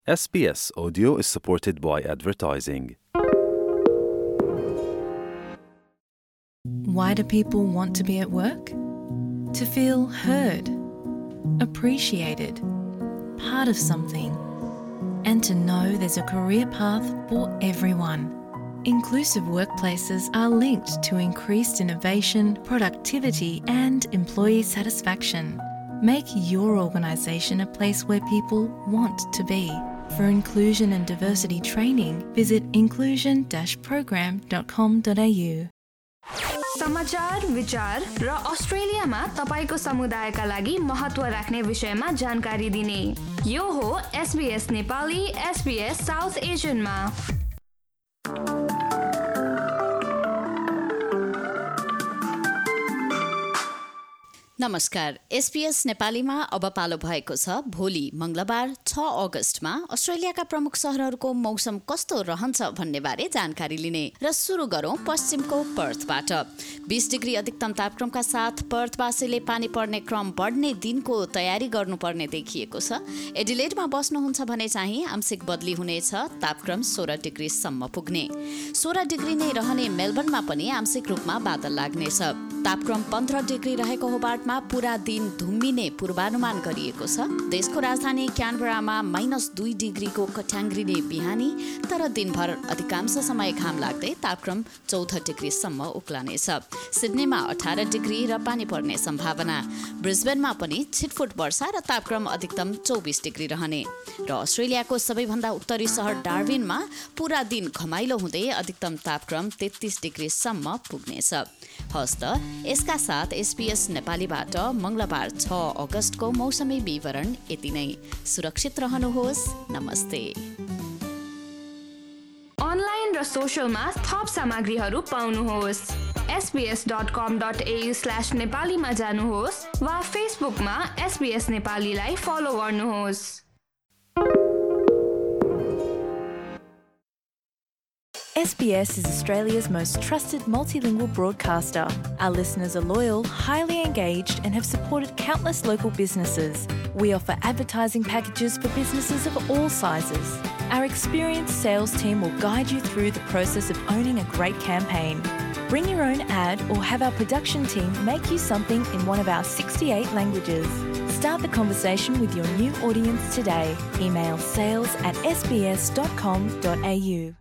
SBS Audio is supported by advertising. Why do people want to be at work? To feel heard, appreciated, part of something, and to know there's a career path for everyone. Inclusive workplaces are linked to increased innovation, productivity, and employee satisfaction. Make your organisation a place where people want to be. For inclusion and diversity training, visit inclusion-program.com.au. समाचार, विचार र अस्ट्रेलियामा तपाईको समुदायका लागि महत्त्व राख्ने विषयमा जानकारी दिने यो हो SBS नेपाली SBS साउथ एशियनमा। नमस्कार, SBS नेपालीमा अब पालो भएको छ भोलि मंगलबार 6 अगस्टमा अस्ट्रेलियाका प्रमुख शहरहरूको मौसम कस्तो रहन्छ भन्ने बारे जानकारी लिने र सुरु गरौं पश्चिमको पर्थबाट। 20 डिग्री अधिकतम तापक्रमका साथ पर्थवासीले पानी पर्ने क्रम बढ्ने दिनको तयारी गर्नुपर्ने देखिएको छ। एडिलेडमा बस्नुहुन्छ भने चाहिँ आंशिक बदली हुनेछ, तापक्रम 16 डिग्रीसम्म पुग्ने। 16 डिग्री नै रहने मेलबर्नमा पनि आंशिक रूपमा बादल लाग्नेछ। तापक्रम 15 डिग्री रहेको होबार्टमा पूरा दिन धुम्मिने पूर्वानुमान गरिएको छ। देशको राजधानी क्यानबरामा -2 डिग्रीको कट्याङ्ग्रिने बिहानी, तर दिनभर अधिकांश समय घाम लाग्दै तापक्रम 14 डिग्रीसम्म उक्लनेछ। सिडनीमा 18 डिग्री र पानी पर्ने सम्भावना। ब्रिस्बेनमा पनि छिटफुट वर्षा र तापक्रम अधिकतम 24 डिग्री रहने। र अस्ट्रेलियाको सबैभन्दा उत्तरी सहर डार्विनमा पूरा दिन घमाइलो हुँदै अधिकतम तापक्रम 33 डिग्रीसम्म पुग्नेछ। हस्त यसका साथ SBS नेपालीबाट मंगलबार 6 अगस्टको मौसमी विवरण यति नै। सुरक्षित रहनुहोस्। नमस्ते। अनलाइन र सोशलमा थप सामग्रीहरू पाउनुहोस्। sbs.com.au/नेपालीमा जानुहोस् वा फेसबुकमा SBS नेपालीलाई फलो गर्नुहोस्। SBS is Australia's most trusted multilingual broadcaster. Our listeners are loyal, highly engaged, and have supported countless local businesses. We offer advertising packages for businesses of all sizes. Our experienced sales team will guide you through the process of owning a great campaign. Bring your own ad or have our production team make you something in one of our 68 languages. Start the conversation with your new audience today. Email sales@sbs.com.au.